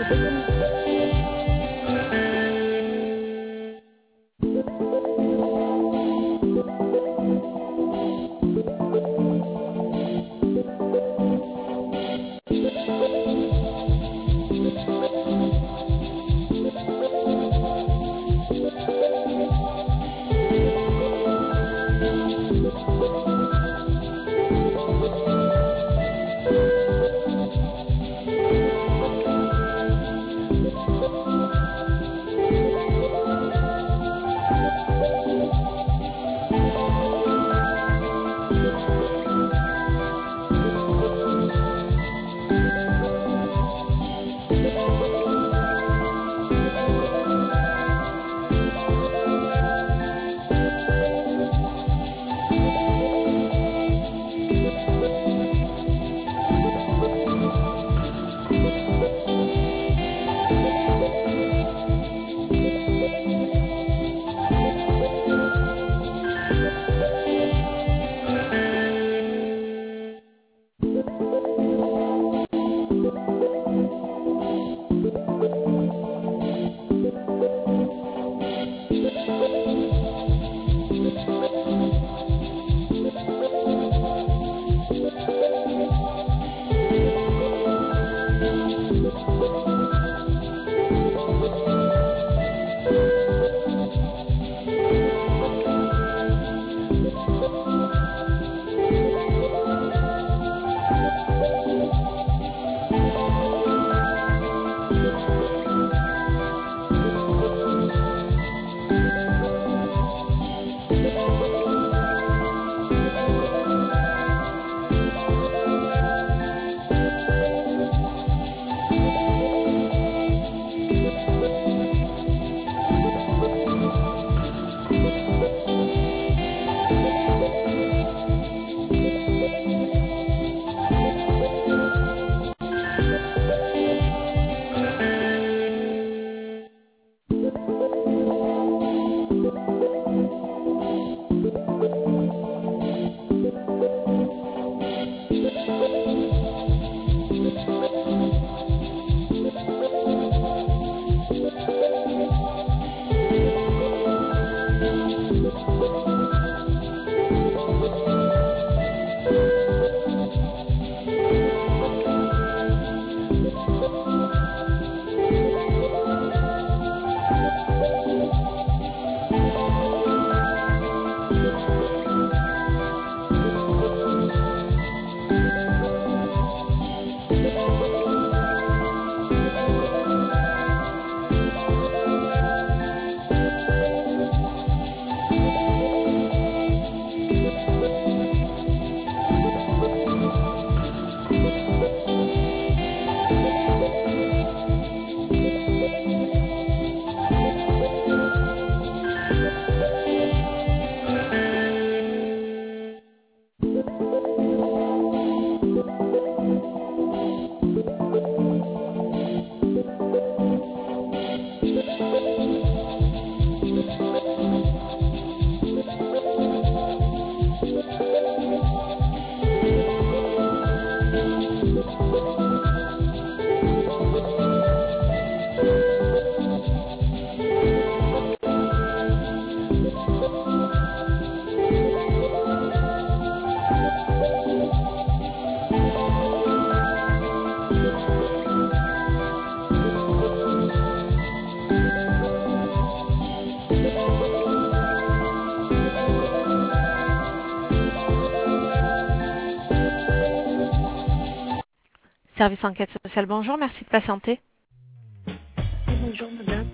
Service enquête sociale, bonjour, merci de patienter. Bonjour madame.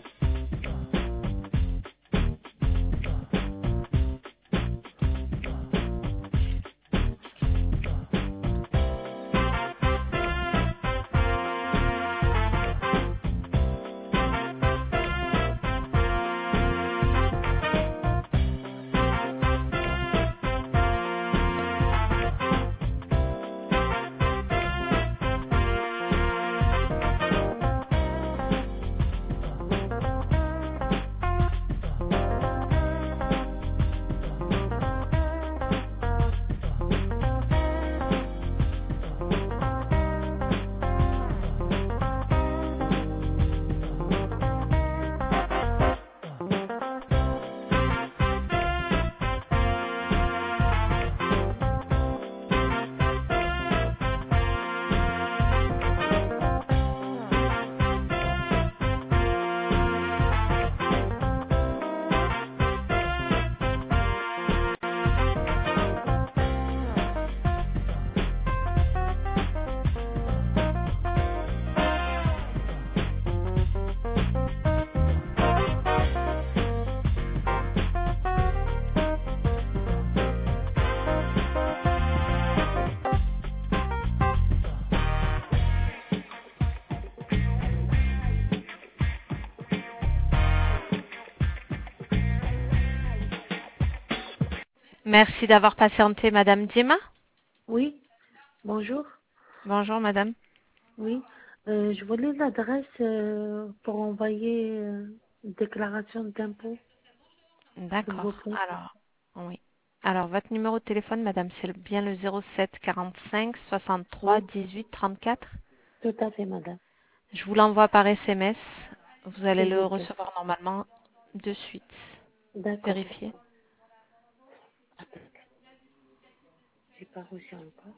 Merci d'avoir patienté, Madame Dima. Oui, bonjour. Bonjour, Madame. Oui, je voulais l'adresse pour envoyer une déclaration d'impôt, s'il vous D'accord. plaît. Alors, oui. Alors, votre numéro de téléphone, Madame, c'est bien le 07 45 63 Oui, 18 34. tout à fait, madame. Je vous l'envoie par SMS. Vous allez S'il le vous plaît. recevoir normalement de suite. D'accord. Vérifiez. Attends, j'ai pas reçu encore.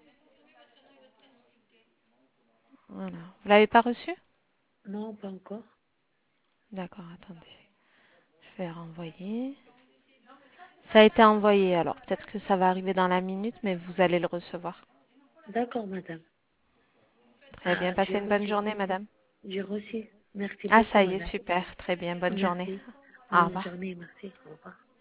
Voilà. Vous l'avez pas reçu? Non, pas encore. D'accord, attendez. Je vais renvoyer. Ça a été envoyé, alors peut-être que ça va arriver dans la minute, mais vous allez le recevoir. D'accord, madame. Très bien, Ah, passez une bonne journée, Madame. j'ai reçu. Merci Ah, beaucoup, ça y est, madame. super, très bien, bonne journée. Merci. Au Bonne revoir. journée, merci. Au revoir.